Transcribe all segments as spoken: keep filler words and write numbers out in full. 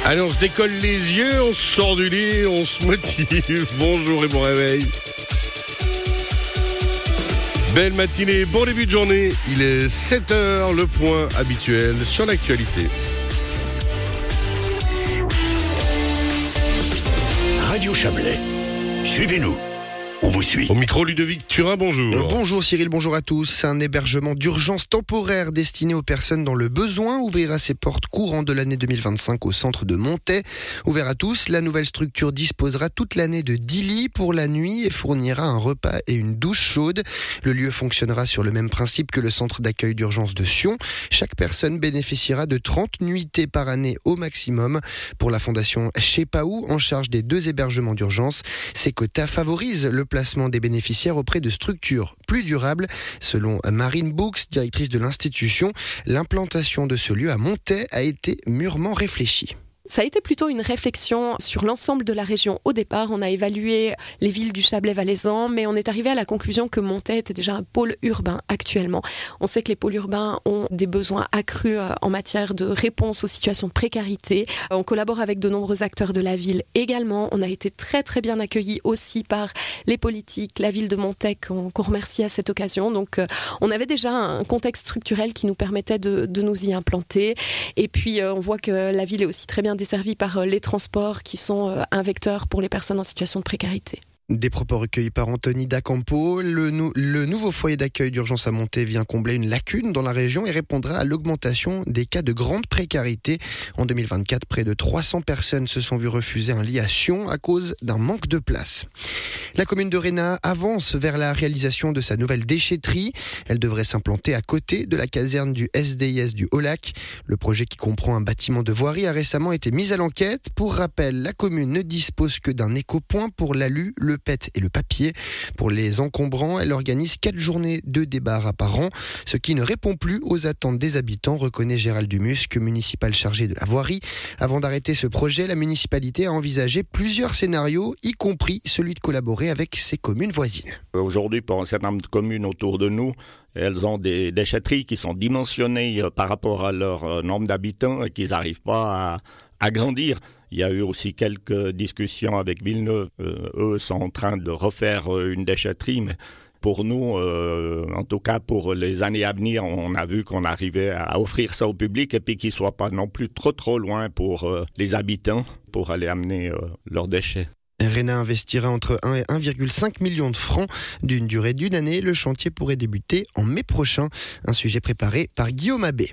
Allez, on se décolle les yeux, on sort du lit, on se motive. Bonjour et bon réveil. Belle matinée, bon début de journée. Il est sept heures, le point habituel sur l'actualité. Radio Chablais, suivez-nous. On vous suit. Au micro, Ludovic Turin, bonjour. Euh, bonjour Cyril, bonjour à tous. Un hébergement d'urgence temporaire destiné aux personnes dans le besoin ouvrira ses portes courant de l'année deux mille vingt-cinq au centre de Montaix. Ouvert à tous, la nouvelle structure disposera toute l'année de dix lits pour la nuit et fournira un repas et une douche chaude. Le lieu fonctionnera sur le même principe que le centre d'accueil d'urgence de Sion. Chaque personne bénéficiera de trente nuitées par année au maximum. Pour la fondation Chepaou, en charge des deux hébergements d'urgence, ces quotas favorisent le placement des bénéficiaires auprès de structures plus durables. Selon Marine Books, directrice de l'institution, l'implantation de ce lieu à Montaix a été mûrement réfléchie. Ça a été plutôt une réflexion sur l'ensemble de la région. Au départ, on a évalué les villes du Chablais valaisan, mais on est arrivé à la conclusion que Montaix était déjà un pôle urbain actuellement. On sait que les pôles urbains ont des besoins accrus en matière de réponse aux situations de précarité. On collabore avec de nombreux acteurs de la ville également. On a été très très bien accueillis aussi par les politiques, la ville de Montaix qu'on, qu'on remercie à cette occasion. Donc on avait déjà un contexte structurel qui nous permettait de, de nous y implanter. Et puis on voit que la ville est aussi très bien desservis par les transports qui sont un vecteur pour les personnes en situation de précarité. Des propos recueillis par Anthony Dacampo. Le, nou- le nouveau foyer d'accueil d'urgence à Montaix vient combler une lacune dans la région et répondra à l'augmentation des cas de grande précarité. En deux mille vingt-quatre, près de trois cents personnes se sont vues refuser un lit à Sion à cause d'un manque de place. La commune de Rhénat avance vers la réalisation de sa nouvelle déchetterie. Elle devrait s'implanter à côté de la caserne du S D I S du Haut-Lac. Le projet, qui comprend un bâtiment de voirie, a récemment été mis à l'enquête. Pour rappel, la commune ne dispose que d'un éco-point pour l'alu, le P E T et le papier. Pour les encombrants, elle organise quatre journées de débarras par an, ce qui ne répond plus aux attentes des habitants, reconnaît Gérald Dumusc, municipal chargé de la voirie. Avant d'arrêter ce projet, la municipalité a envisagé plusieurs scénarios, y compris celui de collaborer avec ses communes voisines. Aujourd'hui, pour un certain nombre de communes autour de nous, elles ont des déchetteries qui sont dimensionnées par rapport à leur nombre d'habitants et qu'ils n'arrivent pas à, à grandir. Il y a eu aussi quelques discussions avec Villeneuve. Euh, eux sont en train de refaire une déchetterie, mais pour nous, euh, en tout cas pour les années à venir, on a vu qu'on arrivait à offrir ça au public et puis qu'ils ne soient pas non plus trop trop loin pour euh, les habitants pour aller amener euh, leurs déchets. Rhénat investira entre un et un virgule cinq million de francs d'une durée d'une année. Le chantier pourrait débuter en mai prochain. Un sujet préparé par Guillaume Abbé.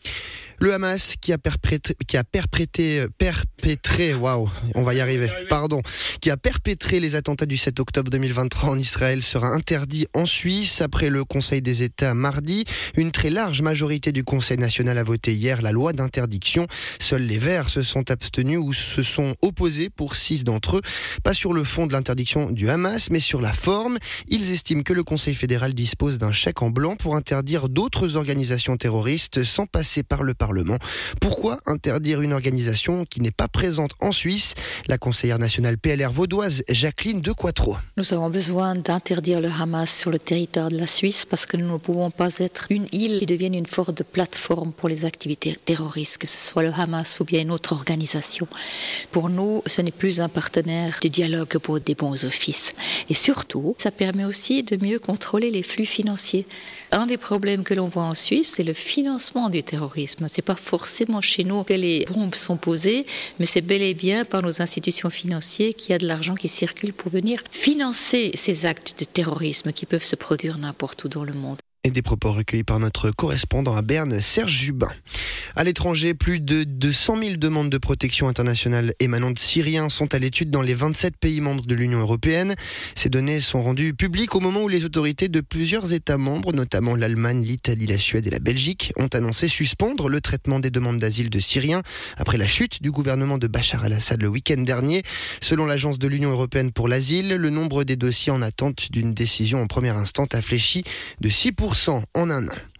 Le Hamas, qui a perpétré, qui a perpétré, perpétré, waouh, on va y arriver, pardon, qui a perpétré les attentats du sept octobre deux mille vingt-trois en Israël sera interdit en Suisse après le Conseil des États mardi. Une très large majorité du Conseil national a voté hier la loi d'interdiction. Seuls les Verts se sont abstenus ou se sont opposés pour six d'entre eux. Pas sur le fond de l'interdiction du Hamas, mais sur la forme. Ils estiment que le Conseil fédéral dispose d'un chèque en blanc pour interdire d'autres organisations terroristes sans passer par le Parlement. Pourquoi interdire une organisation qui n'est pas présente en Suisse? La conseillère nationale P L R vaudoise, Jacqueline De Quattro. Nous avons besoin d'interdire le Hamas sur le territoire de la Suisse parce que nous ne pouvons pas être une île qui devienne une forme de plateforme pour les activités terroristes, que ce soit le Hamas ou bien une autre organisation. Pour nous, ce n'est plus un partenaire de dialogue pour des bons offices. Et surtout, ça permet aussi de mieux contrôler les flux financiers. Un des problèmes que l'on voit en Suisse, c'est le financement du terrorisme. C'est pas forcément chez nous que les bombes sont posées, mais c'est bel et bien par nos institutions financières qu'il y a de l'argent qui circule pour venir financer ces actes de terrorisme qui peuvent se produire n'importe où dans le monde. Et des propos recueillis par notre correspondant à Berne, Serge Jubin. À l'étranger, plus de, de cent mille demandes de protection internationale émanant de Syriens sont à l'étude dans les vingt-sept pays membres de l'Union européenne. Ces données sont rendues publiques au moment où les autorités de plusieurs États membres, notamment l'Allemagne, l'Italie, la Suède et la Belgique, ont annoncé suspendre le traitement des demandes d'asile de Syriens après la chute du gouvernement de Bachar al-Assad le week-end dernier. Selon l'agence de l'Union européenne pour l'asile, le nombre des dossiers en attente d'une décision en première instance a fléchi de six pour cent en un an.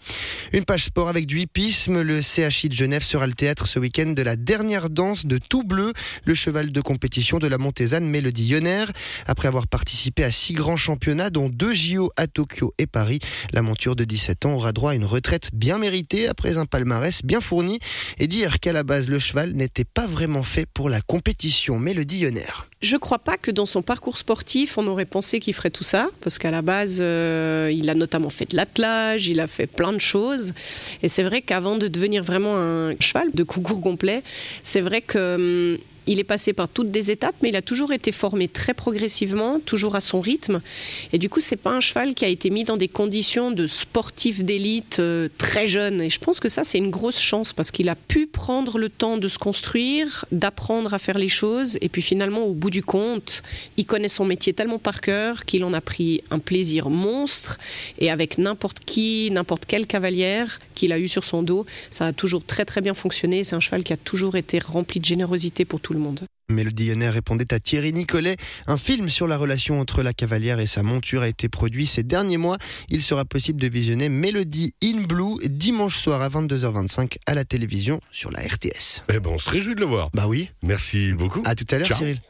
Une page sport avec du hippisme. Le C H I de Genève sera le théâtre ce week-end de la dernière danse de Tout Bleu, le cheval de compétition de la Montésane Mélodie Yonner. Après avoir participé à six grands championnats, dont deux J O à Tokyo et Paris, la monture de dix-sept ans aura droit à une retraite bien méritée après un palmarès bien fourni. Et dire qu'à la base, le cheval n'était pas vraiment fait pour la compétition. Mélodie Yonner. Je ne crois pas que dans son parcours sportif, on aurait pensé qu'il ferait tout ça, parce qu'à la base, euh, il a notamment fait de l'attelage, il a fait plein de choses. Et c'est vrai qu'avant de devenir vraiment un cheval de concours complet, c'est vrai que... Hum, il est passé par toutes des étapes, mais il a toujours été formé très progressivement, toujours à son rythme. Et du coup, c'est pas un cheval qui a été mis dans des conditions de sportif d'élite euh, très jeune. Et je pense que ça, c'est une grosse chance parce qu'il a pu prendre le temps de se construire, d'apprendre à faire les choses. Et puis finalement, au bout du compte, il connaît son métier tellement par cœur qu'il en a pris un plaisir monstre. Et avec n'importe qui, n'importe quelle cavalière qu'il a eu sur son dos, ça a toujours très très bien fonctionné. C'est un cheval qui a toujours été rempli de générosité pour tout le monde. Mélodie Yonner répondait à Thierry Nicolet. Un film sur la relation entre la cavalière et sa monture a été produit ces derniers mois. Il sera possible de visionner Mélodie in Blue dimanche soir à vingt-deux heures vingt-cinq à la télévision sur la R T S. Eh ben, on se réjouit de le voir. Bah oui. Merci beaucoup. À tout à l'heure, Ciao. Cyril.